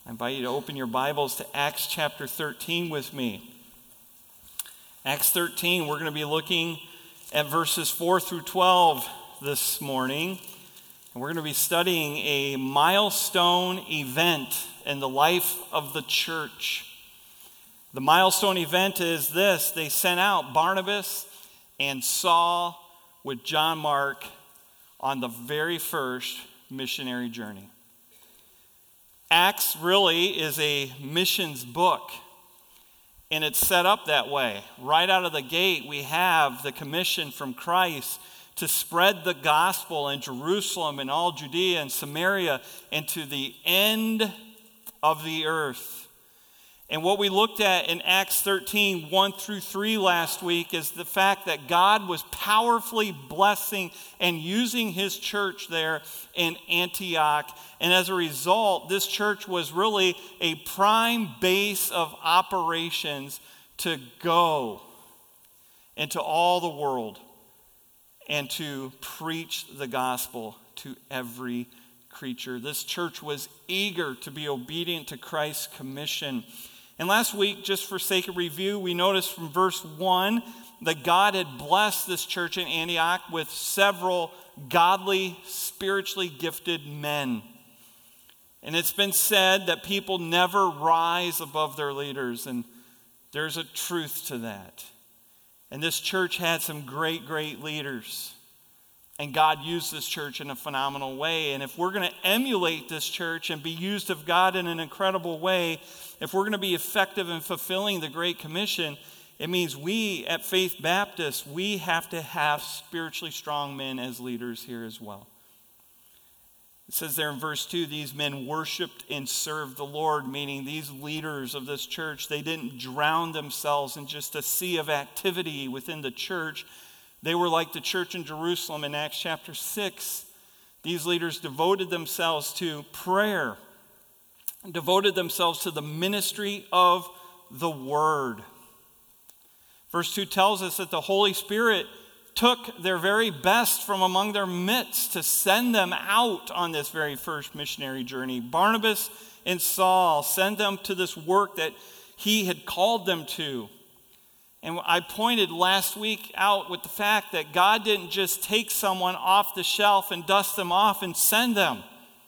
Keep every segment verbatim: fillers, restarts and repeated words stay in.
I invite you to open your Bibles to Acts chapter thirteen with me. Acts thirteen, we're going to be looking at verses four through twelve this morning. And we're going to be studying a milestone event in the life of the church. The milestone event is this: they sent out Barnabas and Saul with John Mark on the very first missionary journey. Acts really is a missions book, and it's set up that way. Right out of the gate, we have the commission from Christ to spread the gospel in Jerusalem and all Judea and Samaria and to the end of the earth. And what we looked at in Acts thirteen, one through three last week is the fact that God was powerfully blessing and using his church there in Antioch. And as a result, this church was really a prime base of operations to go into all the world and to preach the gospel to every creature. This church was eager to be obedient to Christ's commission. And last week, just for sake of review, we noticed from verse one that God had blessed this church in Antioch with several godly, spiritually gifted men. And it's been said that people never rise above their leaders, and there's a truth to that. And this church had some great, great leaders. And God used this church in a phenomenal way. And if we're going to emulate this church and be used of God in an incredible way, if we're going to be effective in fulfilling the Great Commission, it means we at Faith Baptist, we have to have spiritually strong men as leaders here as well. It says there in verse two, these men worshiped and served the Lord, meaning these leaders of this church, they didn't drown themselves in just a sea of activity within the church. They were like the church in Jerusalem in Acts chapter six. These leaders devoted themselves to prayer, devoted themselves to the ministry of the word. Verse two tells us that the Holy Spirit took their very best from among their midst to send them out on this very first missionary journey. Barnabas and Saul sent them to this work that he had called them to. And I pointed last week out with the fact that God didn't just take someone off the shelf and dust them off and send them.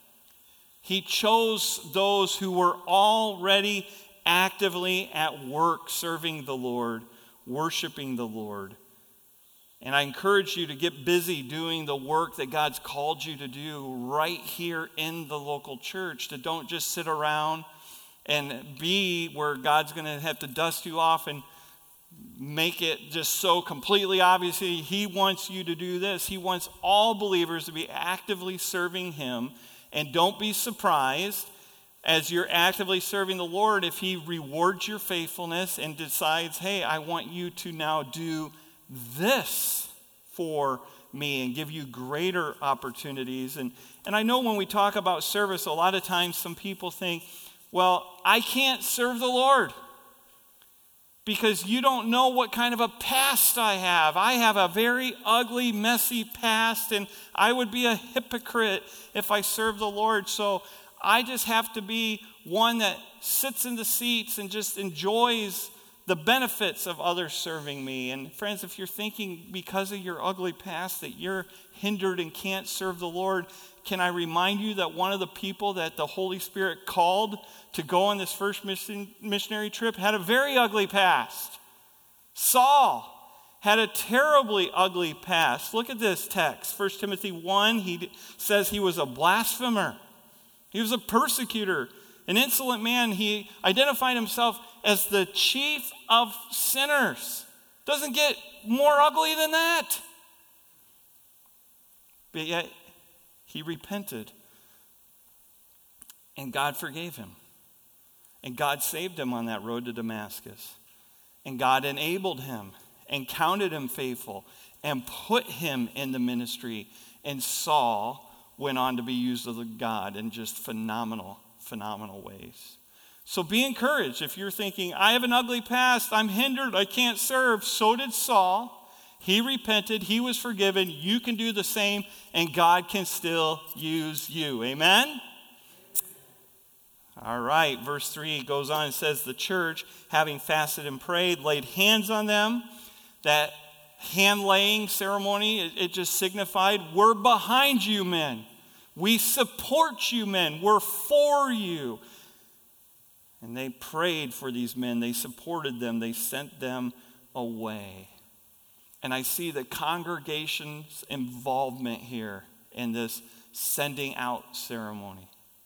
He chose those who were already actively at work serving the Lord, worshiping the Lord. And I encourage you to get busy doing the work that God's called you to do right here in the local church. To don't just sit around and be where God's going to have to dust you off and make it just so completely obvious. He wants you to do this. He wants all believers to be actively serving him. And don't be surprised as you're actively serving the Lord if he rewards your faithfulness and decides, hey, I want you to now do this for me and give you greater opportunities. And, and I know when we talk about service, a lot of times some people think, well, I can't serve the Lord because you don't know what kind of a past I have. I have a very ugly, messy past, and I would be a hypocrite if I serve the Lord. So I just have to be one that sits in the seats and just enjoys the benefits of others serving me. And friends, if you're thinking because of your ugly past that you're hindered and can't serve the Lord, can I remind you that one of the people that the Holy Spirit called to go on this first mission, missionary trip had a very ugly past. Saul had a terribly ugly past. Look at this text, First Timothy one. He says he was a blasphemer. He was a persecutor, an insolent man. He identified himself as the chief of sinners. Doesn't get more ugly than that. But yet, he repented. And God forgave him. And God saved him on that road to Damascus. And God enabled him and counted him faithful and put him in the ministry. And Saul went on to be used of God in just phenomenal, phenomenal ways. So be encouraged. If you're thinking, I have an ugly past, I'm hindered, I can't serve. So did Saul. He repented. He was forgiven. You can do the same, and God can still use you. Amen? All right, verse three goes on and says, the church, having fasted and prayed, laid hands on them. That hand-laying ceremony, it, it just signified, we're behind you, men. We support you, men. We're for you. And they prayed for these men. They supported them. They sent them away. And I see the congregation's involvement here in this sending out ceremony.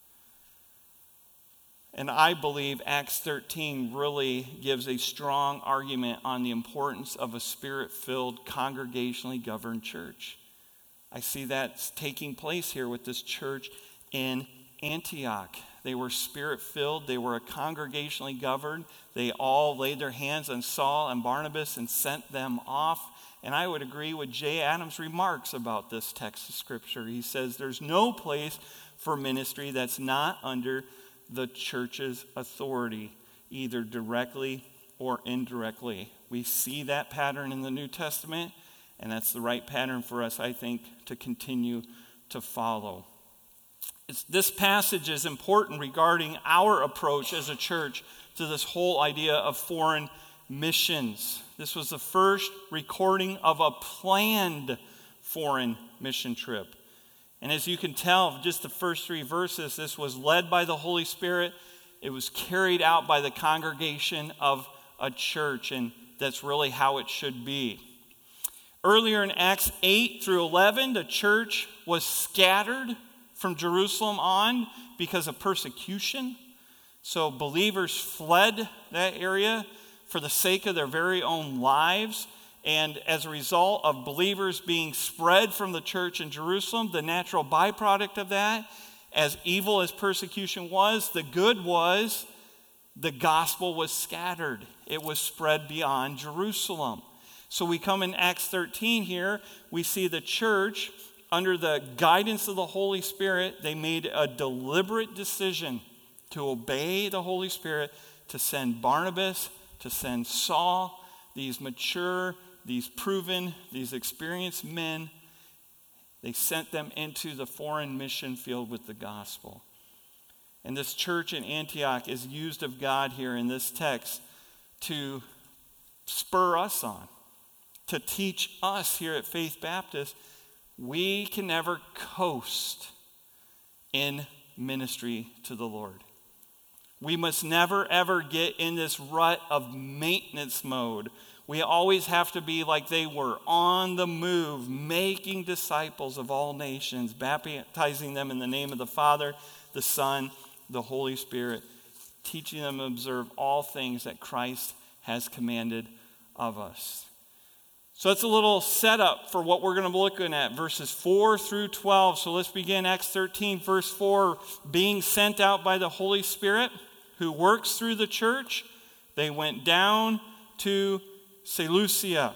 And I believe Acts thirteen really gives a strong argument on the importance of a spirit-filled, congregationally governed church. I see that taking place here with this church in Antioch. They were spirit-filled. They were a congregationally governed. They all laid their hands on Saul and Barnabas and sent them off. And I would agree with Jay Adams' remarks about this text of Scripture. He says there's no place for ministry that's not under the church's authority, either directly or indirectly. We see that pattern in the New Testament, and that's the right pattern for us, I think, to continue to follow. It's, this passage is important regarding our approach as a church to this whole idea of foreign missions. This was the first recording of a planned foreign mission trip. And as you can tell, just the first three verses, this was led by the Holy Spirit. It was carried out by the congregation of a church, and that's really how it should be. Earlier in Acts eight through eleven, the church was scattered from Jerusalem on because of persecution. So believers fled that area for the sake of their very own lives. And as a result of believers being spread from the church in Jerusalem, the natural byproduct of that, as evil as persecution was, the good was the gospel was scattered. It was spread beyond Jerusalem. So we come in Acts thirteen here, we see the church, under the guidance of the Holy Spirit, they made a deliberate decision to obey the Holy Spirit, to send Barnabas, to send Saul, these mature, these proven, these experienced men. They sent them into the foreign mission field with the gospel. And this church in Antioch is used of God here in this text to spur us on, to teach us here at Faith Baptist, we can never coast in ministry to the Lord. We must never, ever get in this rut of maintenance mode. We always have to be like they were, on the move, making disciples of all nations, baptizing them in the name of the Father, the Son, the Holy Spirit, teaching them to observe all things that Christ has commanded of us. So that's a little setup for what we're going to be looking at, verses four through twelve. So let's begin Acts thirteen, verse four, being sent out by the Holy Spirit who works through the church, they went down to Seleucia.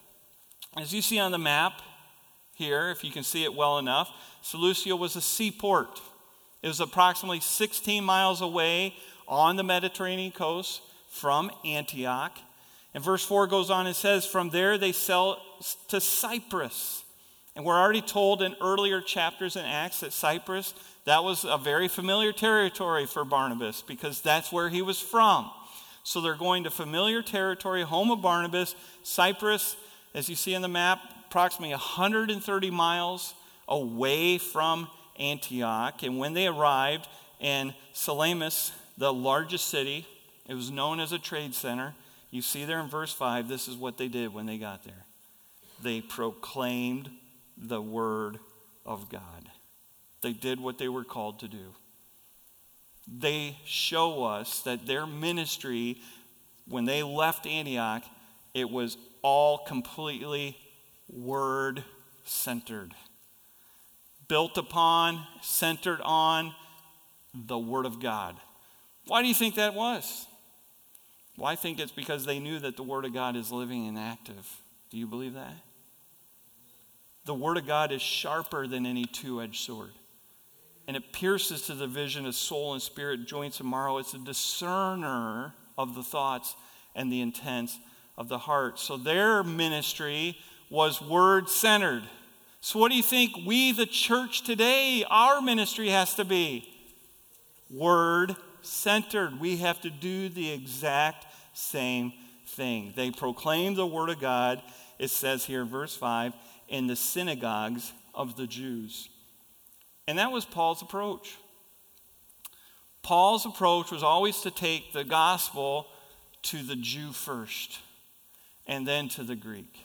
As you see on the map here, if you can see it well enough, Seleucia was a seaport. It was approximately sixteen miles away on the Mediterranean coast from Antioch. And verse four goes on and says, from there they sailed to Cyprus. And we're already told in earlier chapters in Acts that Cyprus, that was a very familiar territory for Barnabas because that's where he was from. So they're going to familiar territory, home of Barnabas, Cyprus, as you see on the map, approximately one hundred thirty miles away from Antioch. And when they arrived in Salamis, the largest city, it was known as a trade center. You see there in verse five, this is what they did when they got there. They proclaimed the word of God. They did what they were called to do. They show us that their ministry, when they left Antioch, it was all completely word-centered. Built upon, centered on the Word of God. Why do you think that was? Well, I think it's because they knew that the Word of God is living and active. Do you believe that? The Word of God is sharper than any two-edged sword. And it pierces to the vision of soul and spirit, joints and marrow. It's a discerner of the thoughts and the intents of the heart. So their ministry was word-centered. So what do you think we, the church today, our ministry has to be? word-centered. We have to do the exact same thing. They proclaim the word of God, it says here, verse five, in the synagogues of the Jews. And that was Paul's approach. Paul's approach was always to take the gospel to the Jew first, and then to the Greek.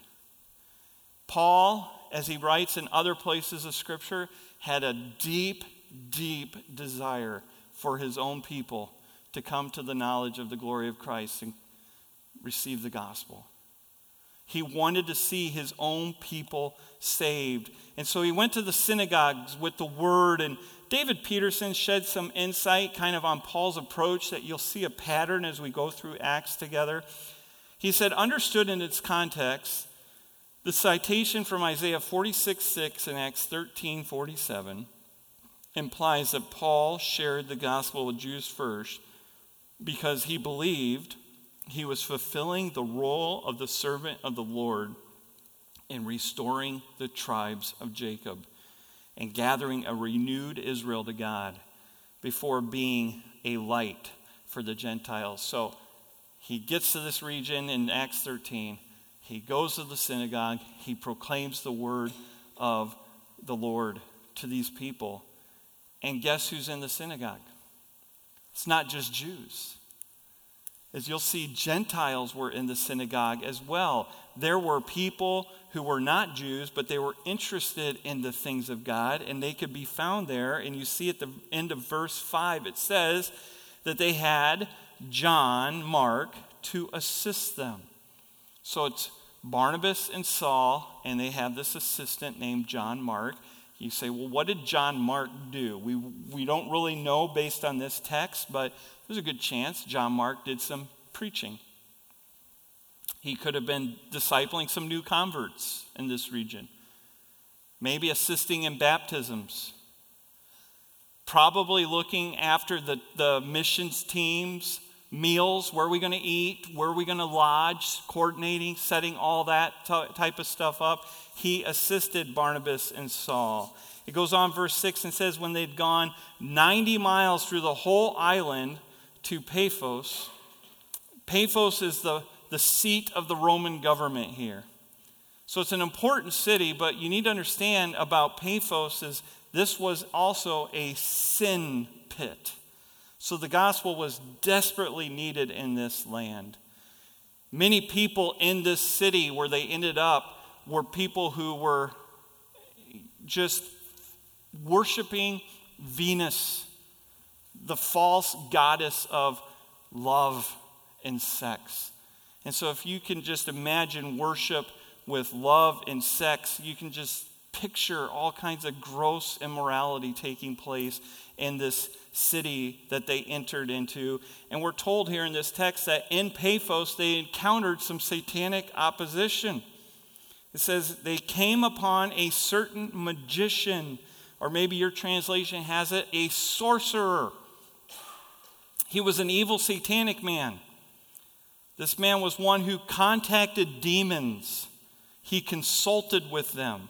Paul, as he writes in other places of Scripture, had a deep, deep desire for his own people to come to the knowledge of the glory of Christ and receive the gospel. He wanted to see his own people saved. And so he went to the synagogues with the word. And David Peterson shed some insight kind of on Paul's approach that you'll see a pattern as we go through Acts together. He said, understood in its context, the citation from Isaiah forty-six six and Acts thirteen forty-seven implies that Paul shared the gospel with Jews first because he believed he was fulfilling the role of the servant of the Lord in restoring the tribes of Jacob and gathering a renewed Israel to God before being a light for the Gentiles. So he gets to this region in Acts thirteen. He goes to the synagogue. He proclaims the word of the Lord to these people. And guess who's in the synagogue? It's not just Jews. As you'll see, Gentiles were in the synagogue as well. There were people who were not Jews, but they were interested in the things of God, and they could be found there. And you see at the end of verse five, it says that they had John Mark to assist them. So it's Barnabas and Saul, and they have this assistant named John Mark. You say, well, what did John Mark do? We, we don't really know based on this text, but there's a good chance John Mark did some preaching. He could have been discipling some new converts in this region. Maybe assisting in baptisms. Probably looking after the, the missions teams, meals, where are we going to eat, where are we going to lodge, coordinating, setting all that t- type of stuff up. He assisted Barnabas and Saul. It goes on, verse six, and says, when they'd gone ninety miles through the whole island to Paphos. Paphos is the, the seat of the Roman government here. So it's an important city, but you need to understand about Paphos is this was also a sin pit. So the gospel was desperately needed in this land. Many people in this city where they ended up were people who were just worshiping Venus, the false goddess of love and sex. And so if you can just imagine worship with love and sex, you can just picture all kinds of gross immorality taking place in this city that they entered into. And we're told here in this text that in Paphos they encountered some satanic opposition. It says they came upon a certain magician, or maybe your translation has it, a sorcerer. He was an evil satanic man. This man was one who contacted demons. He consulted with them.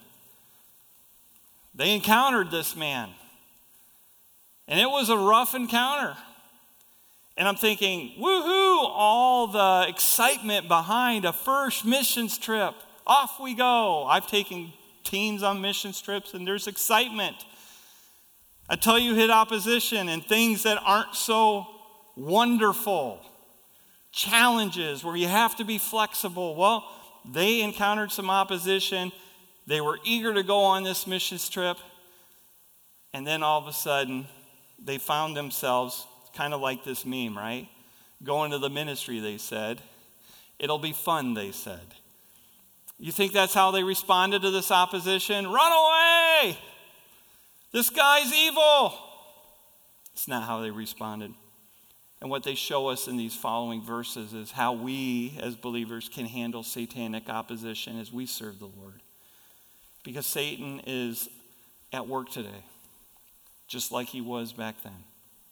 They encountered this man. And it was a rough encounter. And I'm thinking, woohoo, all the excitement behind a first missions trip. Off we go. I've taken teens on missions trips and there's excitement. Until you hit opposition and things that aren't so wonderful. Challenges where you have to be flexible. Well, they encountered some opposition. They were eager to go on this missions trip. And then all of a sudden, they found themselves kind of like this meme, right? Going to the ministry, they said. It'll be fun, they said. You think that's how they responded to this opposition? Run away! This guy's evil! It's not how they responded. And what they show us in these following verses is how we, as believers, can handle satanic opposition as we serve the Lord. Because Satan is at work today, just like he was back then.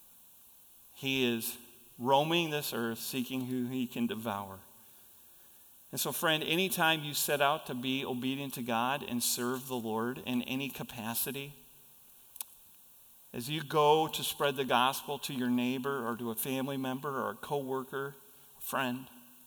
He is roaming this earth, seeking who he can devour. And so, friend, anytime you set out to be obedient to God and serve the Lord in any capacity, As you go to spread the gospel to your neighbor or to a family member or a coworker, a friend,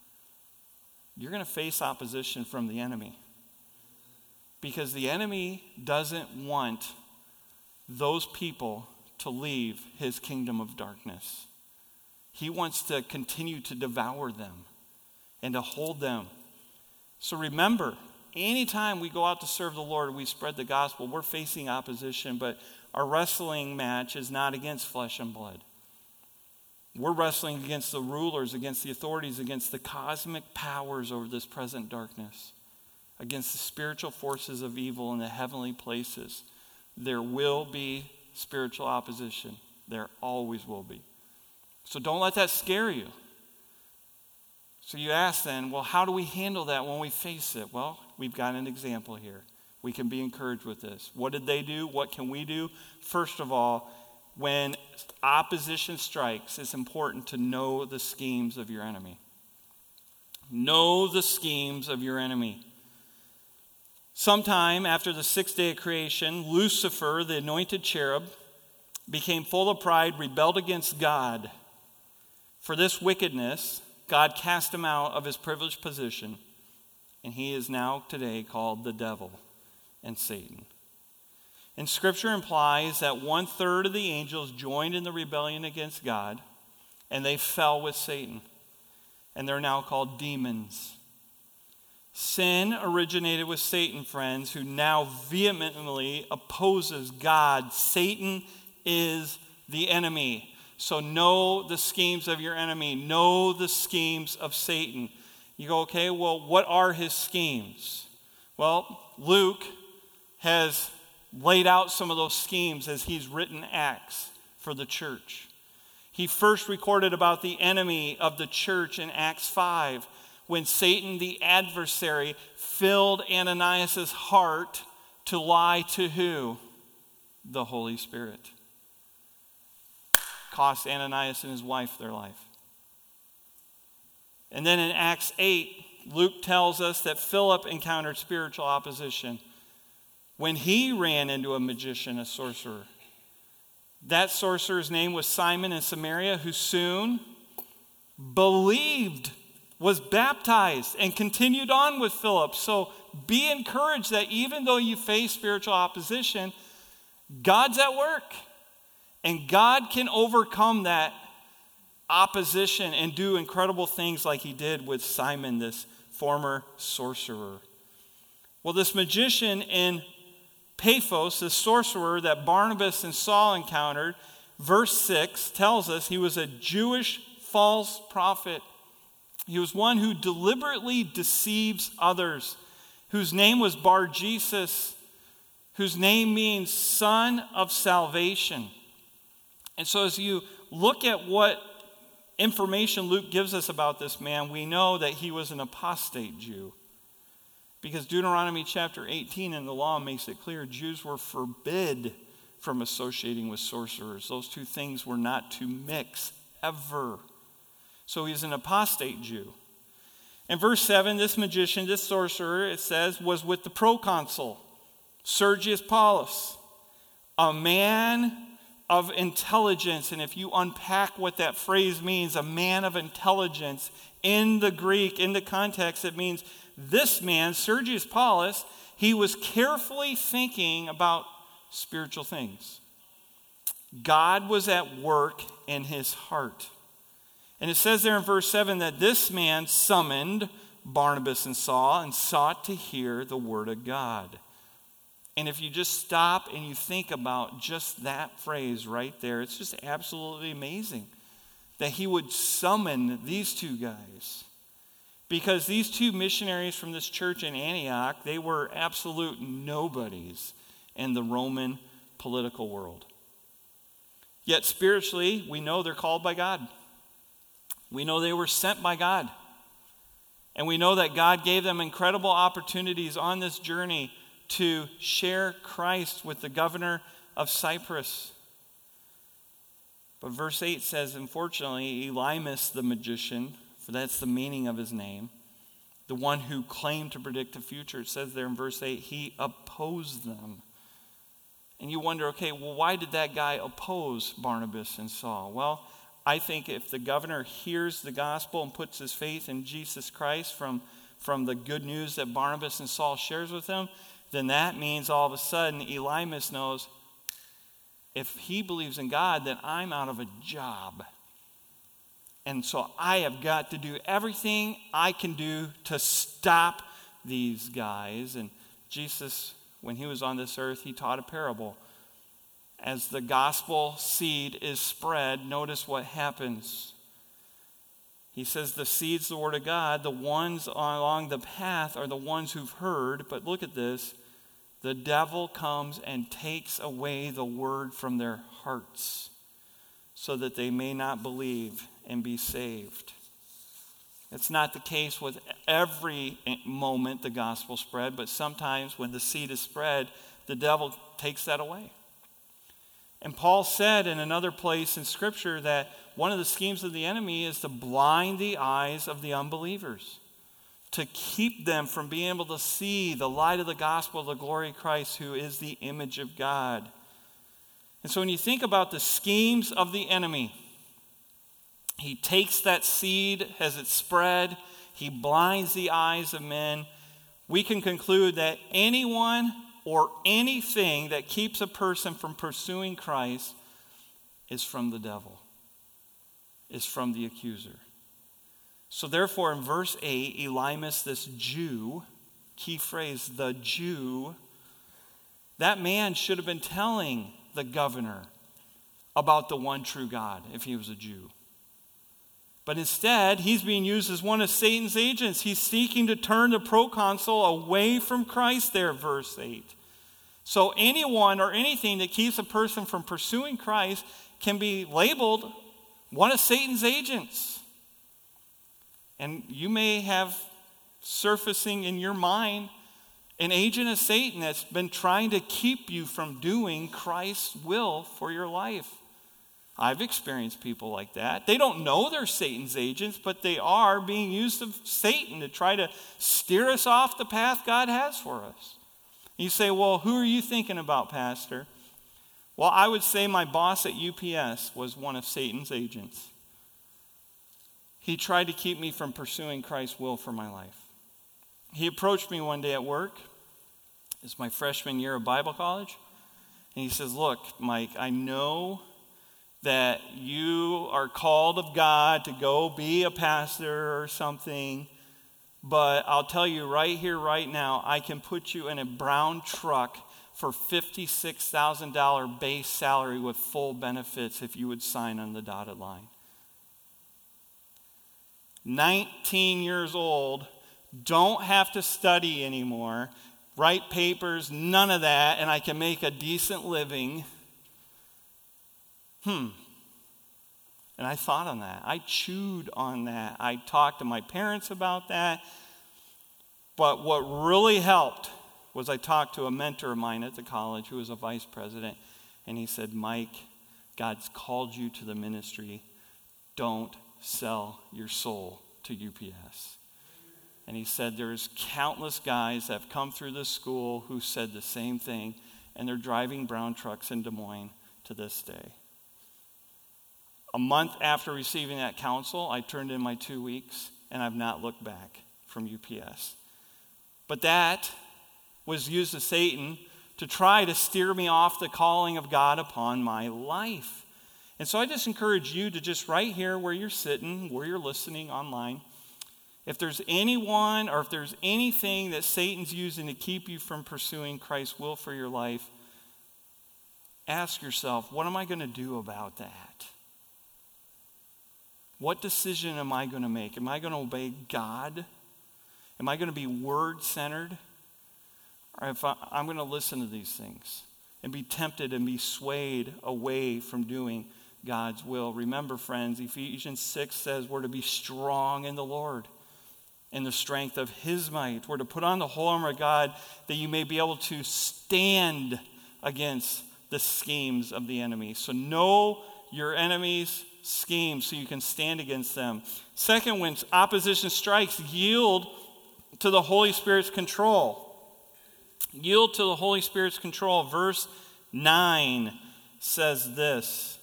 you're going to face opposition from the enemy. Because the enemy doesn't want those people to leave his kingdom of darkness. He wants to continue to devour them and to hold them. So remember, anytime we go out to serve the Lord, we spread the gospel, we're facing opposition, but our wrestling match is not against flesh and blood. We're wrestling against the rulers, against the authorities, against the cosmic powers over this present darkness, against the spiritual forces of evil in the heavenly places. There will be spiritual opposition. There always will be. So don't let that scare you. So you ask then, well, how do we handle that when we face it? Well, we've got an example here. We can be encouraged with this. What did they do? What can we do? First of all, when opposition strikes, it's important to know the schemes of your enemy. Know the schemes of your enemy. Sometime after the sixth day of creation, Lucifer, the anointed cherub, became full of pride, rebelled against God. For this wickedness, God cast him out of his privileged position, and he is now today called the devil and Satan. And Scripture implies that one third of the angels joined in the rebellion against God, and they fell with Satan. And they're now called demons. Sin originated with Satan, friends, who now vehemently opposes God. Satan is the enemy. So know the schemes of your enemy. Know the schemes of Satan. You go, okay, well, what are his schemes? Well, Luke has laid out some of those schemes as he's written Acts for the church. He first recorded about the enemy of the church in Acts five, when Satan, the adversary, filled Ananias' heart to lie to who? The Holy Spirit. Cost Ananias and his wife their life. And then in Acts eight, Luke tells us that Philip encountered spiritual opposition when he ran into a magician, a sorcerer. That sorcerer's name was Simon in Samaria, who soon believed, was baptized, and continued on with Philip. So be encouraged that even though you face spiritual opposition, God's at work. And God can overcome that opposition and do incredible things like he did with Simon, this former sorcerer. Well, this magician in Paphos, this sorcerer that Barnabas and Saul encountered, verse six tells us he was a Jewish false prophet. He was one who deliberately deceives others, whose name was Bar-Jesus, whose name means son of salvation. And so as you look at what information Luke gives us about this man, we know that he was an apostate Jew. Because Deuteronomy chapter eighteen in the law makes it clear Jews were forbid from associating with sorcerers. Those two things were not to mix ever. So he's an apostate Jew. In verse seven, this magician, this sorcerer, it says, was with the proconsul, Sergius Paulus, a man of intelligence. And if you unpack what that phrase means, a man of intelligence, in the Greek, in the context, it means this man, Sergius Paulus, he was carefully thinking about spiritual things. God was at work in his heart. And it says there in verse seven that this man summoned Barnabas and Saul and sought to hear the word of God. And if you just stop and you think about just that phrase right there, it's just absolutely amazing that he would summon these two guys. Because these two missionaries from this church in Antioch, they were absolute nobodies in the Roman political world. Yet spiritually, we know they're called by God. We know they were sent by God. And we know that God gave them incredible opportunities on this journey to share Christ with the governor of Cyprus. But verse eight says, unfortunately, Elymas the magician, for that's the meaning of his name, the one who claimed to predict the future, it says there in verse eight, he opposed them. And you wonder, okay, well, why did that guy oppose Barnabas and Saul? Well, I think if the governor hears the gospel and puts his faith in Jesus Christ from, from the good news that Barnabas and Saul shares with him, then that means all of a sudden Elymas knows, if he believes in God, then I'm out of a job. And so I have got to do everything I can do to stop these guys. And Jesus, when he was on this earth, he taught a parable. As the gospel seed is spread, notice what happens. He says the seed's the word of God. The ones along the path are the ones who've heard. But look at this. The devil comes and takes away the word from their hearts so that they may not believe and be saved. It's not the case with every moment the gospel spread, but sometimes when the seed is spread, the devil takes that away. And Paul said in another place in Scripture that one of the schemes of the enemy is to blind the eyes of the unbelievers, to keep them from being able to see the light of the gospel of the glory of Christ, who is the image of God. And so when you think about the schemes of the enemy, he takes that seed as it's spread, he blinds the eyes of men. We can conclude that anyone or anything that keeps a person from pursuing Christ is from the devil, is from the accuser. So therefore, in verse eight, Elymas, this Jew, key phrase, the Jew, that man should have been telling the governor about the one true God if he was a Jew. But instead, he's being used as one of Satan's agents. He's seeking to turn the proconsul away from Christ there, verse eight. So anyone or anything that keeps a person from pursuing Christ can be labeled one of Satan's agents. And you may have surfacing in your mind an agent of Satan that's been trying to keep you from doing Christ's will for your life. I've experienced people like that. They don't know they're Satan's agents, but they are being used of Satan to try to steer us off the path God has for us. You say, well, who are you thinking about, Pastor? Well, I would say my boss at U P S was one of Satan's agents. He tried to keep me from pursuing Christ's will for my life. He approached me one day at work. It's my freshman year of Bible college. And he says, look, Mike, I know that you are called of God to go be a pastor or something, but I'll tell you right here, right now, I can put you in a brown truck for fifty-six thousand dollars base salary with full benefits if you would sign on the dotted line. nineteen years old, don't have to study anymore, write papers, none of that, and I can make a decent living. Hmm. And I thought on that. I chewed on that. I talked to my parents about that. But what really helped was I talked to a mentor of mine at the college who was a vice president, and he said, Mike, God's called you to the ministry. Don't sell your soul to U P S. And he said there's countless guys that have come through this school who said the same thing, and they're driving brown trucks in Des Moines to this day. A month after receiving that counsel, I turned in my two weeks, and I've not looked back from U P S. But that was used of Satan to try to steer me off the calling of God upon my life. And so I just encourage you to just right here where you're sitting, where you're listening online, if there's anyone or if there's anything that Satan's using to keep you from pursuing Christ's will for your life, ask yourself, what am I going to do about that? What decision am I going to make? Am I going to obey God? Am I going to be word-centered? Or if I, I'm going to listen to these things and be tempted and be swayed away from doing God's will. Remember, friends, Ephesians six says we're to be strong in the Lord, in the strength of His might. We're to put on the whole armor of God that you may be able to stand against the schemes of the enemy. So know your enemies' schemes so you can stand against them. Second, when opposition strikes, yield to the Holy Spirit's control. Yield to the Holy Spirit's control. Verse nine says this: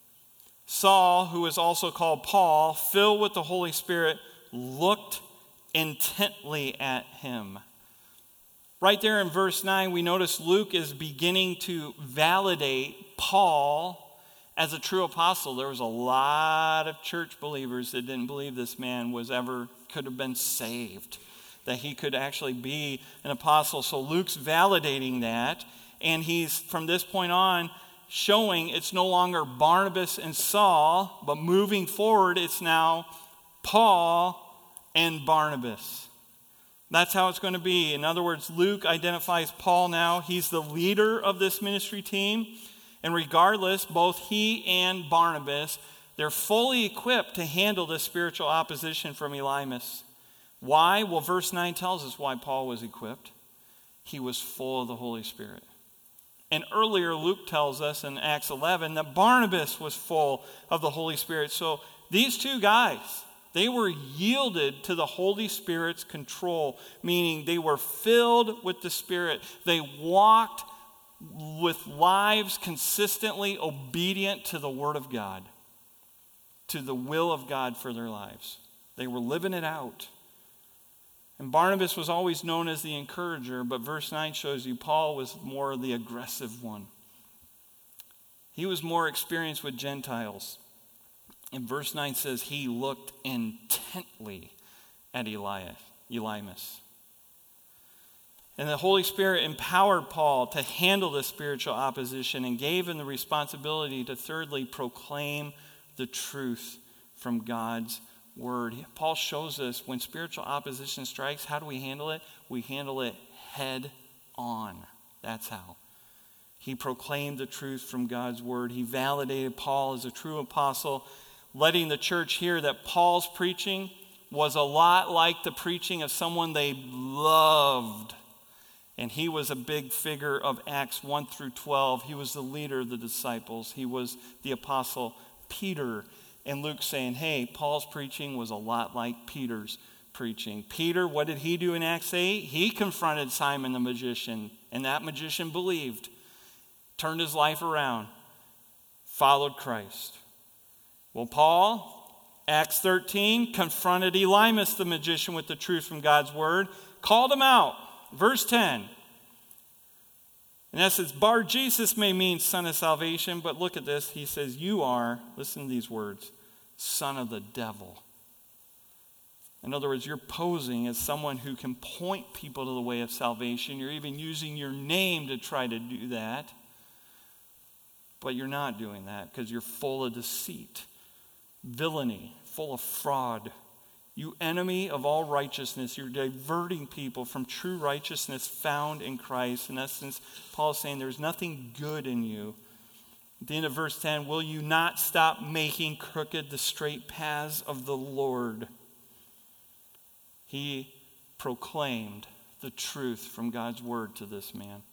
Saul, who is also called Paul, filled with the Holy Spirit, looked intently at him. Right there in verse nine, we notice Luke is beginning to validate Paul as a true apostle. There was a lot of church believers that didn't believe this man was ever, could have been saved, that he could actually be an apostle. So Luke's validating that, and he's, from this point on, showing it's no longer Barnabas and Saul, but moving forward, it's now Paul and Barnabas. That's how it's going to be. In other words, Luke identifies Paul now. He's the leader of this ministry team. And regardless, both he and Barnabas, they're fully equipped to handle this spiritual opposition from Elymas. Why? Well, verse nine tells us why Paul was equipped. He was full of the Holy Spirit. And earlier, Luke tells us in Acts eleven that Barnabas was full of the Holy Spirit. So these two guys, they were yielded to the Holy Spirit's control, meaning they were filled with the Spirit. They walked with lives consistently obedient to the Word of God, to the will of God for their lives. They were living it out. And Barnabas was always known as the encourager, but verse nine shows you Paul was more the aggressive one. He was more experienced with Gentiles. And verse nine says he looked intently at Elias, Elymas. And the Holy Spirit empowered Paul to handle the spiritual opposition and gave him the responsibility to thirdly proclaim the truth from God's word. Paul shows us when spiritual opposition strikes, how do we handle it? We handle it head on. That's how. He proclaimed the truth from God's word. He validated Paul as a true apostle, letting the church hear that Paul's preaching was a lot like the preaching of someone they loved. And he was a big figure of Acts one through twelve. He was the leader of the disciples. He was the apostle Peter. And Luke saying, hey, Paul's preaching was a lot like Peter's preaching. Peter, what did he do in Acts eight? He confronted Simon the magician, and that magician believed, turned his life around, followed Christ. Well, Paul, Acts thirteen, confronted Elymas the magician with the truth from God's word, called him out. Verse ten. In essence, Bar Jesus may mean son of salvation, but look at this. He says, you are, listen to these words, son of the devil. In other words, you're posing as someone who can point people to the way of salvation. You're even using your name to try to do that. But you're not doing that because you're full of deceit, villainy, full of fraud. You enemy of all righteousness, you're diverting people from true righteousness found in Christ. In essence, Paul is saying there's nothing good in you. At the end of verse ten, will you not stop making crooked the straight paths of the Lord? He proclaimed the truth from God's word to this man.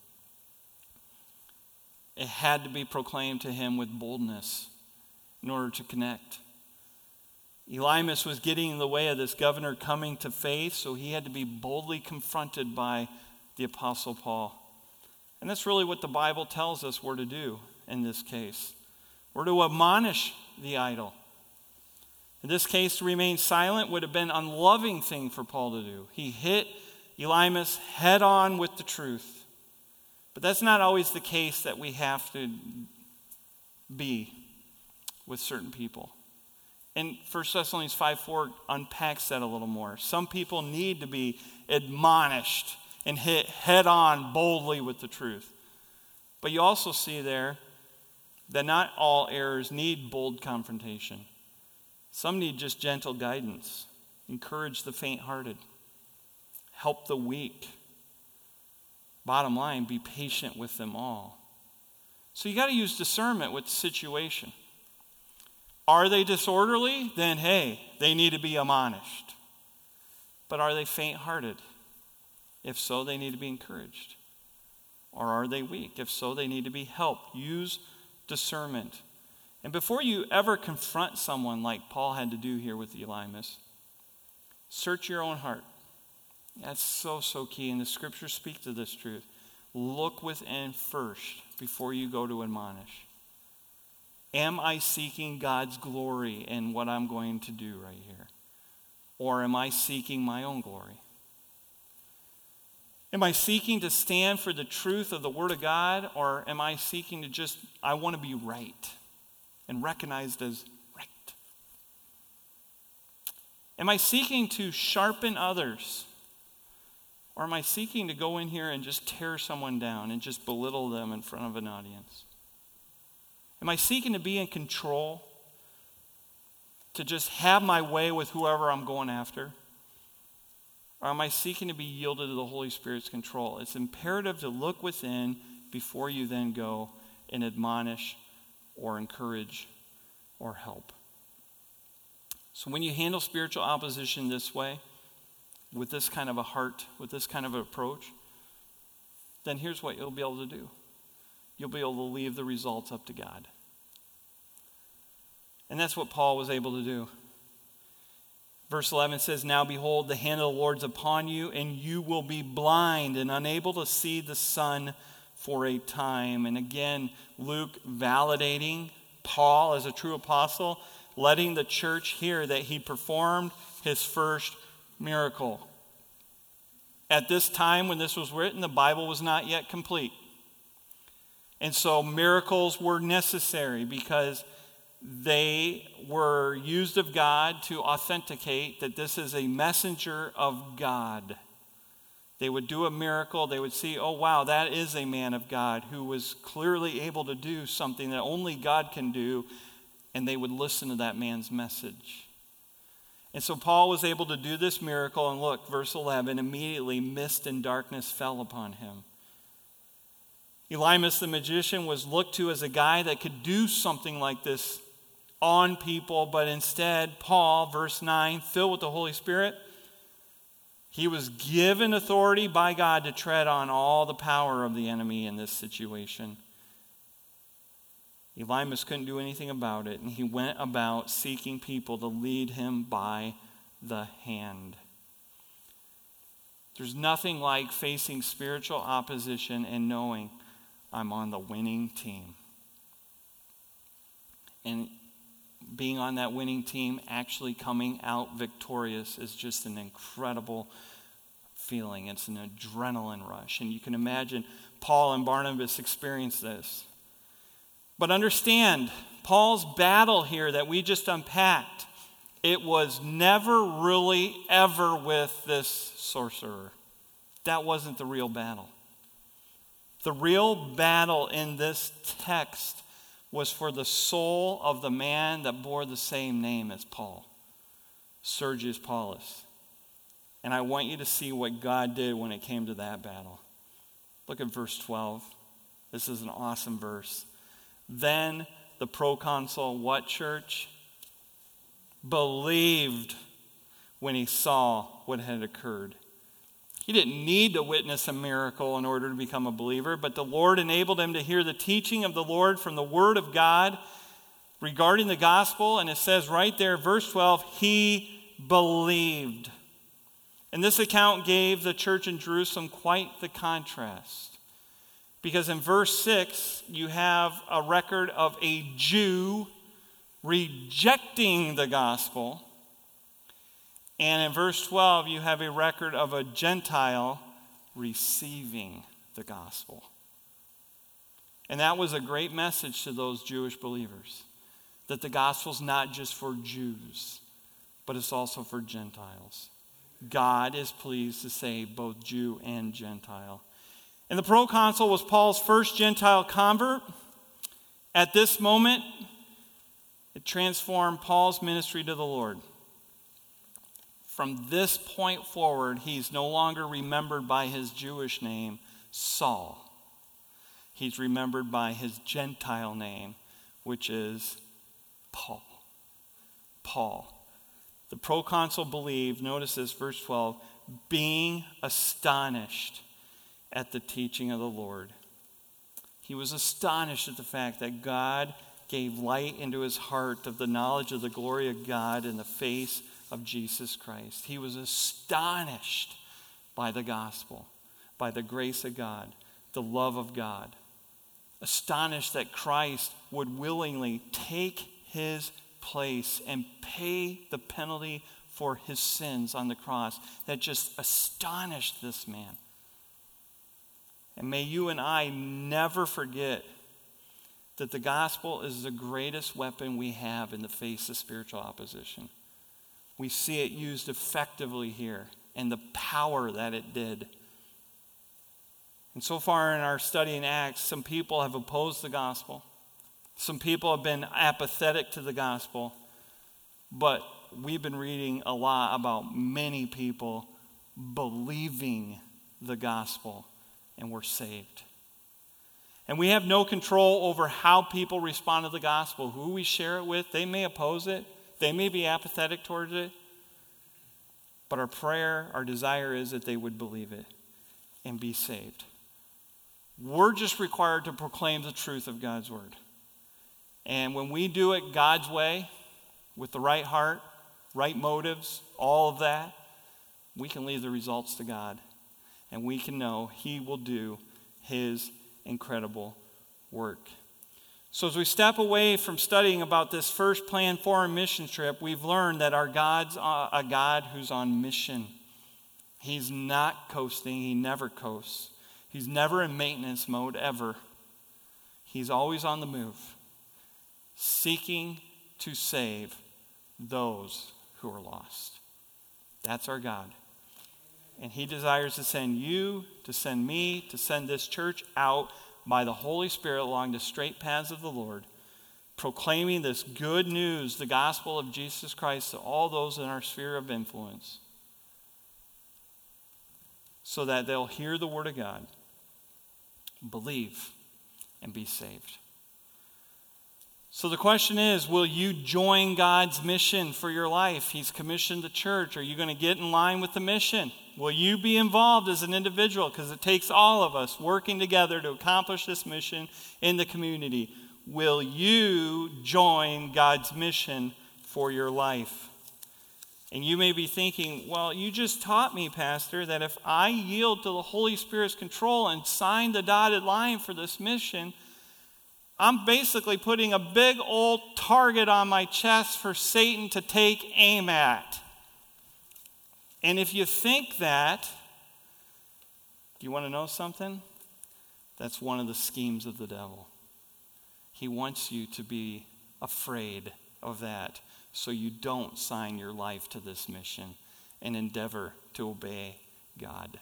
It had to be proclaimed to him with boldness in order to connect. Elymas was getting in the way of this governor coming to faith, so he had to be boldly confronted by the Apostle Paul. And that's really what the Bible tells us we're to do in this case. We're to admonish the idle. In this case, to remain silent would have been an unloving thing for Paul to do. He hit Elymas head on with the truth. But that's not always the case that we have to be with certain people. And First Thessalonians five four unpacks that a little more. Some people need to be admonished and hit head on boldly with the truth. But you also see there that not all errors need bold confrontation. Some need just gentle guidance. Encourage the faint-hearted. Help the weak. Bottom line, be patient with them all. So you got to use discernment with the situation. Are they disorderly? Then, hey, they need to be admonished. But are they faint-hearted? If so, they need to be encouraged. Or are they weak? If so, they need to be helped. Use discernment. And before you ever confront someone like Paul had to do here with Elymas, search your own heart. That's so, so key. And the scriptures speak to this truth. Look within first before you go to admonish? Am I seeking God's glory in what I'm going to do right here? Or am I seeking my own glory? Am I seeking to stand for the truth of the Word of God, or am I seeking to just, I want to be right and recognized as right? Am I seeking to sharpen others, or am I seeking to go in here and just tear someone down and just belittle them in front of an audience? Am I seeking to be in control, to just have my way with whoever I'm going after? Or am I seeking to be yielded to the Holy Spirit's control? It's imperative to look within before you then go and admonish or encourage or help. So when you handle spiritual opposition this way, with this kind of a heart, with this kind of an approach, then here's what you'll be able to do. You'll be able to leave the results up to God. And that's what Paul was able to do. Verse eleven says, "Now behold, the hand of the Lord is upon you, and you will be blind and unable to see the sun for a time." And again, Luke validating Paul as a true apostle, letting the church hear that he performed his first miracle. At this time when this was written, the Bible was not yet complete. And so miracles were necessary because they were used of God to authenticate that this is a messenger of God. They would do a miracle. They would see, oh, wow, that is a man of God who was clearly able to do something that only God can do. And they would listen to that man's message. And so Paul was able to do this miracle. And look, verse eleven, immediately mist and darkness fell upon him. Elymas the magician was looked to as a guy that could do something like this on people, but instead, Paul, verse nine, filled with the Holy Spirit, he was given authority by God to tread on all the power of the enemy in this situation. Elymas couldn't do anything about it, and he went about seeking people to lead him by the hand. There's nothing like facing spiritual opposition and knowing I'm on the winning team. And being on that winning team, actually coming out victorious, is just an incredible feeling. It's an adrenaline rush. And you can imagine Paul and Barnabas experienced this. But understand, Paul's battle here that we just unpacked, it was never really ever with this sorcerer. That wasn't the real battle. The real battle in this text was for the soul of the man that bore the same name as Paul, Sergius Paulus. And I want you to see what God did when it came to that battle. Look at verse twelve. This is an awesome verse. Then the proconsul, what church? Believed when he saw what had occurred. He didn't need to witness a miracle in order to become a believer, but the Lord enabled him to hear the teaching of the Lord from the Word of God regarding the gospel. And it says right there, verse twelve, he believed. And this account gave the church in Jerusalem quite the contrast. Because in verse six, you have a record of a Jew rejecting the gospel. And in verse twelve, you have a record of a Gentile receiving the gospel. And that was a great message to those Jewish believers, that the gospel's not just for Jews, but it's also for Gentiles. God is pleased to save both Jew and Gentile. And the proconsul was Paul's first Gentile convert. At this moment, it transformed Paul's ministry to the Lord. From this point forward, he's no longer remembered by his Jewish name, Saul. He's remembered by his Gentile name, which is Paul. Paul. The proconsul believed, notice this, verse twelve, being astonished at the teaching of the Lord. He was astonished at the fact that God gave light into his heart of the knowledge of the glory of God in the face of Jesus Christ. He was astonished by the gospel, by the grace of God, the love of God. astonished that Christ would willingly take his place and pay the penalty for his sins on the cross. That just astonished this man. And may you and I never forget that the gospel is the greatest weapon we have in the face of spiritual opposition. We see it used effectively here and the power that it did. And so far in our study in Acts, some people have opposed the gospel. Some people have been apathetic to the gospel. But we've been reading a lot about many people believing the gospel and were saved. And we have no control over how people respond to the gospel. Who we share it with, they may oppose it. They may be apathetic towards it. But our prayer, our desire is that they would believe it and be saved. We're just required to proclaim the truth of God's word. And when we do it God's way, with the right heart, right motives, all of that, we can leave the results to God. And we can know he will do his incredible work. So as we step away from studying about this first planned foreign mission trip, we've learned that our God's a God who's on mission. He's not coasting. He never coasts. He's never in maintenance mode, ever. He's always on the move, seeking to save those who are lost. That's our God. And he desires to send you, to send me, to send this church out by the Holy Spirit along the straight paths of the Lord, proclaiming this good news, the gospel of Jesus Christ, to all those in our sphere of influence, so that they'll hear the word of God, believe, and be saved. So the question is, will you join God's mission for your life? He's commissioned the church. Are you going to get in line with the mission? Will you be involved as an individual? Because it takes all of us working together to accomplish this mission in the community. Will you join God's mission for your life? And you may be thinking, well, you just taught me, Pastor, that if I yield to the Holy Spirit's control and sign the dotted line for this mission, I'm basically putting a big old target on my chest for Satan to take aim at. And if you think that, do you want to know something? That's one of the schemes of the devil. He wants you to be afraid of that, so you don't sign your life to this mission and endeavor to obey God.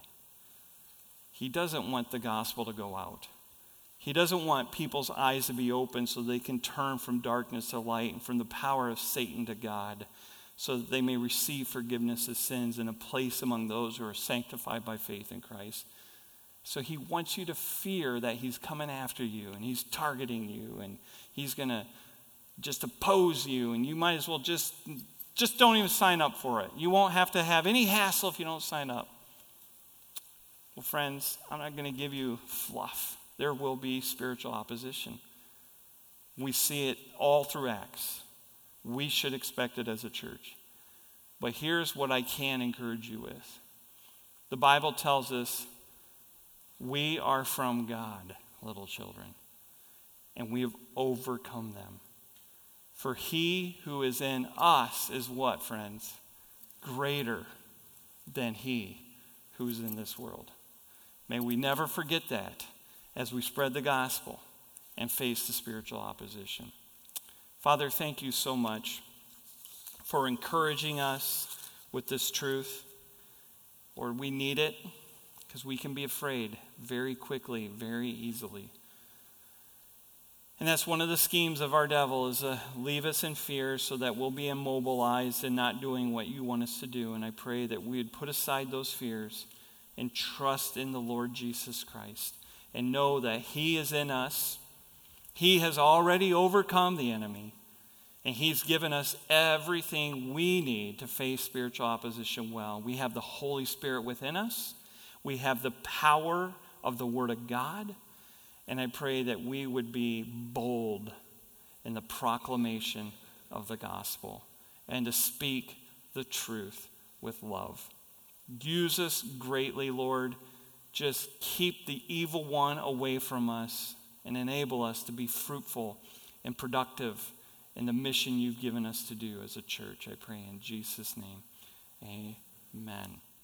He doesn't want the gospel to go out. He doesn't want people's eyes to be open so they can turn from darkness to light and from the power of Satan to God, so that they may receive forgiveness of sins and a place among those who are sanctified by faith in Christ. So he wants you to fear that he's coming after you and he's targeting you and he's going to just oppose you, and you might as well just, just don't even sign up for it. You won't have to have any hassle if you don't sign up. Well, friends, I'm not going to give you fluff. There will be spiritual opposition. We see it all through Acts. We should expect it as a church. But here's what I can encourage you with. The Bible tells us we are from God, little children, and we have overcome them. For he who is in us is what, friends? Greater than he who is in this world. May we never forget that as we spread the gospel and face the spiritual opposition. Father, thank you so much for encouraging us with this truth. Lord, we need it because we can be afraid very quickly, very easily. And that's one of the schemes of our devil, is to leave us in fear so that we'll be immobilized and not doing what you want us to do. And I pray that we would put aside those fears and trust in the Lord Jesus Christ and know that he is in us. He has already overcome the enemy, and he's given us everything we need to face spiritual opposition well. We have the Holy Spirit within us. We have the power of the Word of God. And I pray that we would be bold in the proclamation of the gospel and to speak the truth with love. Use us greatly, Lord. Just keep the evil one away from us. and enable us to be fruitful and productive in the mission you've given us to do as a church. I pray in Jesus' name. Amen.